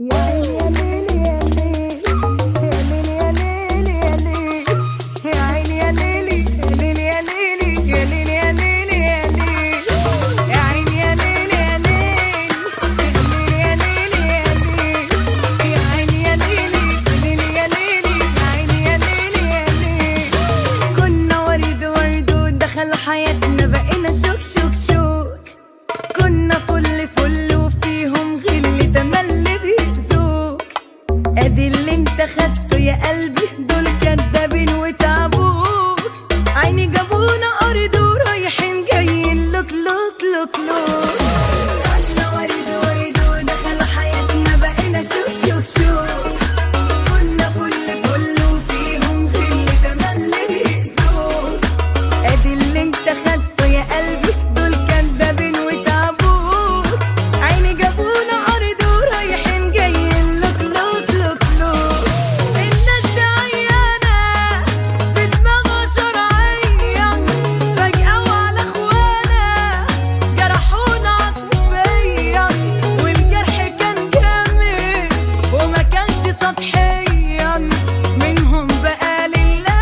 حياتنا بقينا شوك شوك شوك. كنا فل فل وفيهم غل تملي بيأذوك. ادي اللي انت خدته يا قلبي، دول كدابين وتعبوك. عيني جابونا ارض ورايحين جايين لوك لوك لوك لوك. كنا ورد ورد ودخلوا حياتنا بقينا شوك شوك شوك. كنا فل فل وفيهم غل تملي بيأذوك. ادي اللي انت خدته يا قلبي، دول كدابين وتعبوك. عيني جابونا ارض ورايحين جايين لوك لوك لوك لوك. الناس دي عيانة في دماغها شرعيا، فجأة وعلى اخوانا جرحونا عاطفيا. والجرح كان جامد وما كانش سطحيا. منهم بقى لله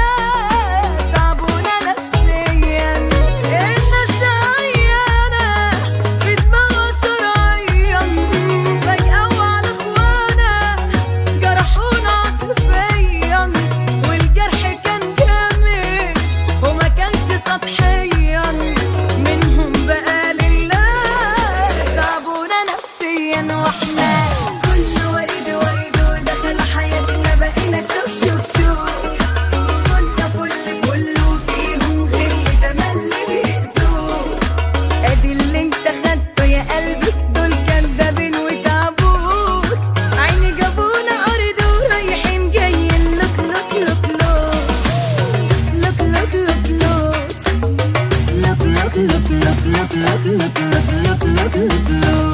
تعبونا نفسيا. الناس دي عيانة في دماغها شرعيا، فجأة وعلى اخوانا جرحونا عاطفيا. والجرح كان جامد وما كانش سطحيا. منهم بقى لله تعبونا نفسيا. واحنا كنا ورد ورد ودخلوا حياتنا بقينا شوك شوك شوك. كنا فل فل وفيهم غل تملي بيأذوك. ادي اللي انت خدته يا قلبي، دول كدابين وتعبوك. عيني جابونا ارض ورايحين جايين لوك لوك لوك لوك. لوك لوك لوك لوك. لوك لوك لوك لوك لوك لوك لوك لوك لوك لوك لوك.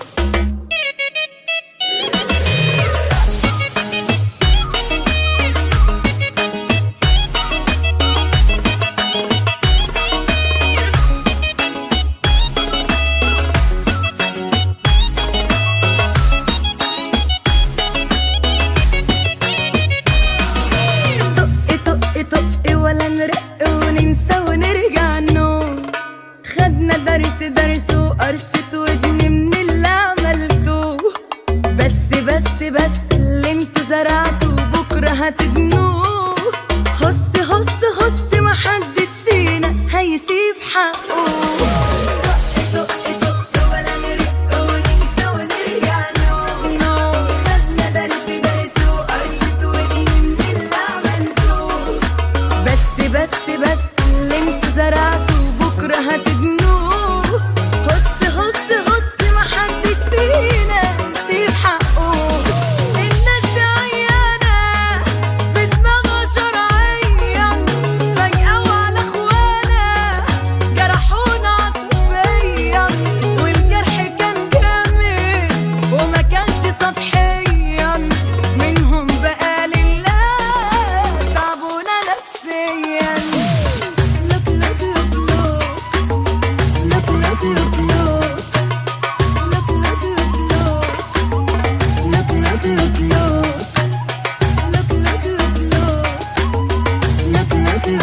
طق طق ولا نرق وننسى ونرجع النوم. خدنا درس درس وقرصة ودن من اللي عملتوه. بس بس بس اللي انتوا زرعتوه بكرة هتجنوه. هص هص هص محدش فينا هيسيب حقه. طق طق ولا نرق وننسى ونرجع النوم. خدنا درس درس وقرصة ودن من اللي عملتوه. بس بس بس اللي انتوا زرعتوه بكرة هتجنوه. هص هص هص محدش فينا يسيب حقه. الناس دي عيانة في دماغها شرعيا، فجأة وعلى اخوانا جرحونا عاطفيا. والجرح كان جامد وما كانش سطحيا. منهم بقى لله تعبونا نفسيا. لوك لوك لوك لوك. لوك لوك لوك لوك. لوك لوك لوك لوك. لوك لوك لوك لوك. لوك لوك لوك لوك. لوك لوك لوك لوك. لوك لوك لوك لوك. لوك لوك لوك لوك.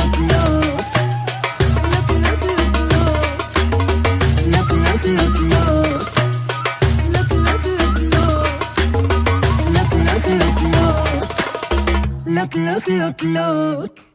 لوك لوك لوك لوك.